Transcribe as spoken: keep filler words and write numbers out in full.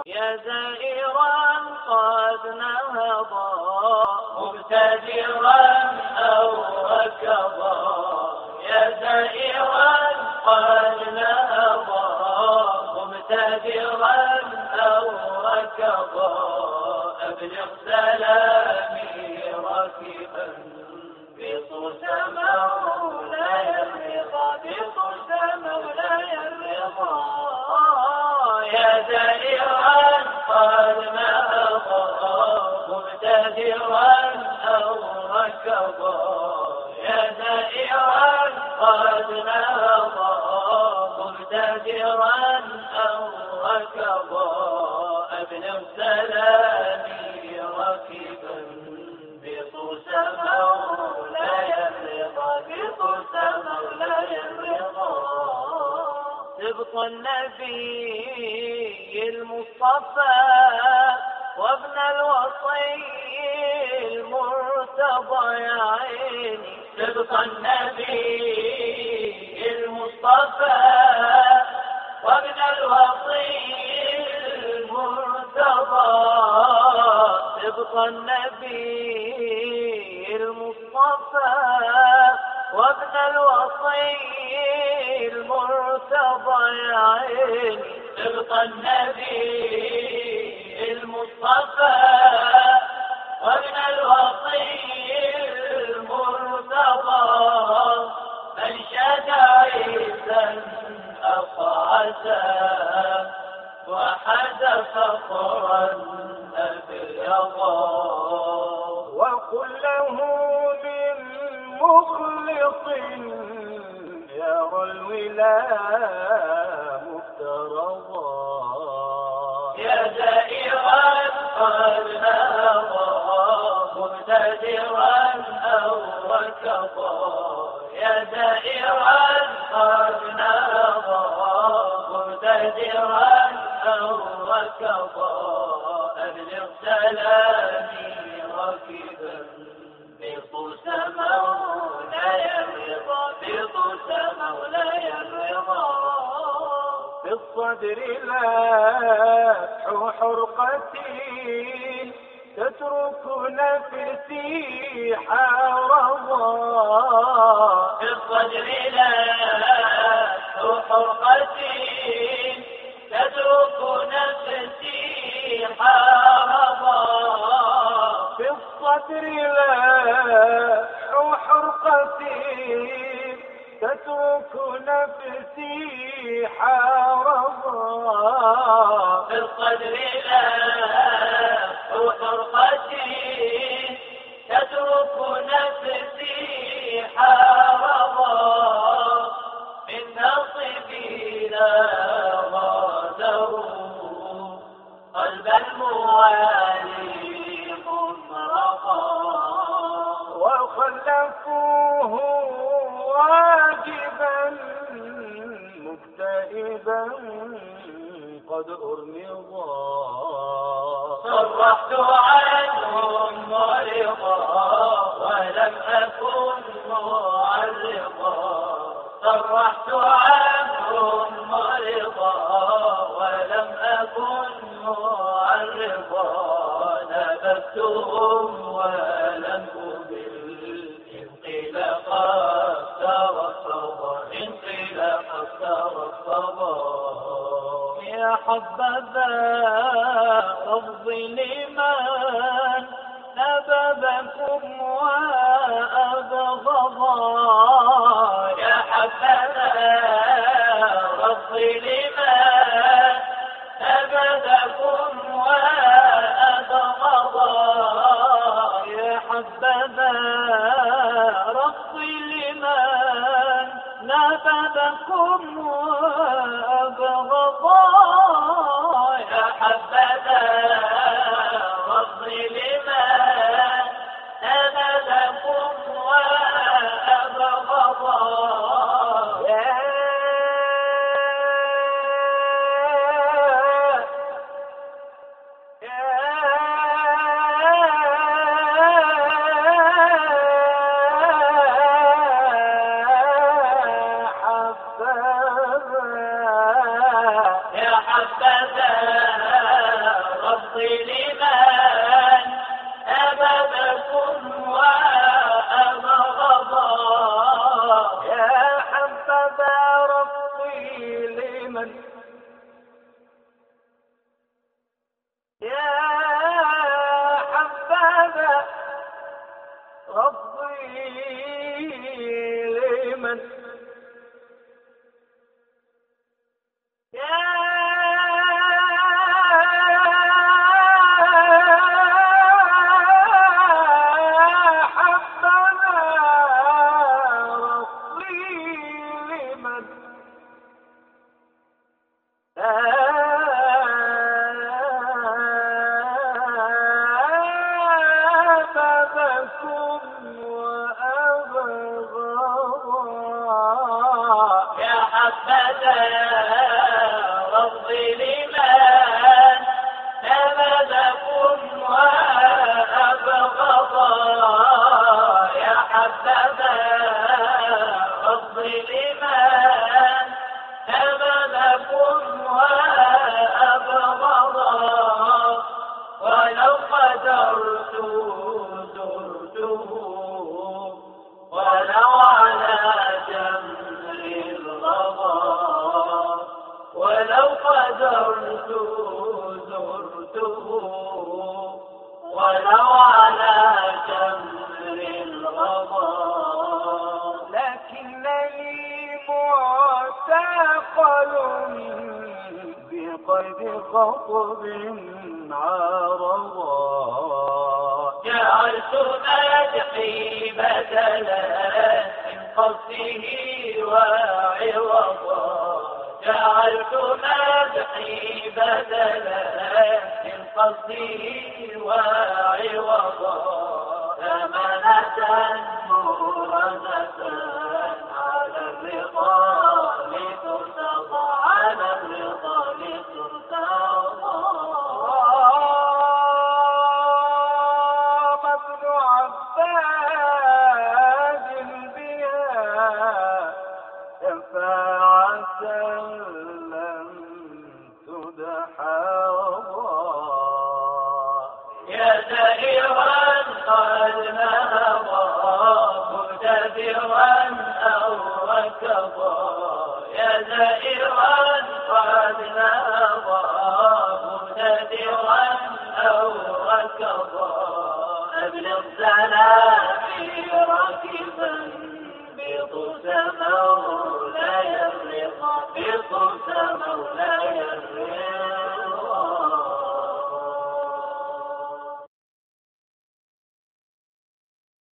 يا زائرا قد نهضا مبتدرا أو ركضا، يا زائرا قد نهضا مبتدرا أو ركضا، أبلغ سلامي راكبا بطوس مولاي الرضا، بطوس مولاي الرضا. يا زائرا قد نهضا مبتدرا أو ركضا، يا زائرا قد نهضا مبتدرا أو ركضا، أبلغ سلامي راكبا بطوس مولاي الرضا، بطوس مولاي الرضا. سبط النبي المصطفى وابن الوصي المرتضى، يا عيني سبط النبي المصطفى وابن الوصي المرتضى، سبط النبي المصطفى وابن الوصي المرتضى، يا عيني سبط النبي المصطفى وابن الوصي المرتضى، من شاد عيسى أقعسا وحد فخرا أبيضا، وقل له من مخلص يرى الولاء مفترضا. يا زائرا قد نهضا مبتدرا أو ركضا، يا زائرا قد نهضا مبتدرا أو ركضا، أبلغ سلامي راكبا بطوس مولاي الرضا، بطوس مولاي الرضا. في الصدر لفح حرقتي تترك نفسي حارضا، في الصدر لفح حرقتي تترك نفسي حارضا، في الصدر لفح حرقتي تترك نفسي حارضا، في الصدر لفح حرقتي تترك نفسي حارضا، من نصبي لا غادروا قلب الموالي مفرقا، وخلفوه واجبا مكتئبا قد أرمضا، صرحت عنهم مرضا ولم أكن معرضا، صرحت عنهم مرضا ولم أكن معرضا، نبذتهم ولم أبل إن قيل قد ترصدا، إن قيل قد ترصدا. يا حبذا لفظي لمن نبذكم وأبغضا، يا حبذا لفظي لمن نبذكم وأبغضا، يا حبذا رفضي لمن نبذكم وأبغضا، يا حبذا رفضي لمن نبذكم وأبغضا. نبذكم وأبغضا يا حبذا رفضي لمن نبذكم وأبغضا يا حبذا رفضي لمن نبذكم وأبغضا ولو قدرت زرته ولو على جمر الغضا ولو قدرت زرته ولو على جمر الغضا لكنني معتقل بقيد خطب عرضا جعلت مدحي بدلا من قصده وعوضا جعلت مدحي بدلا من قصده وعوضا ثمنة مورثة على الرضا لترتضى على الرضا لترتضى ابن عباد بها شفاعة لم تدحضا يا سائرا قد نهضا مبتدرا أو ركضا يا سائرا قد نهضا مبتدرا أو ركضا أبلغ سلامي راكبا بطسما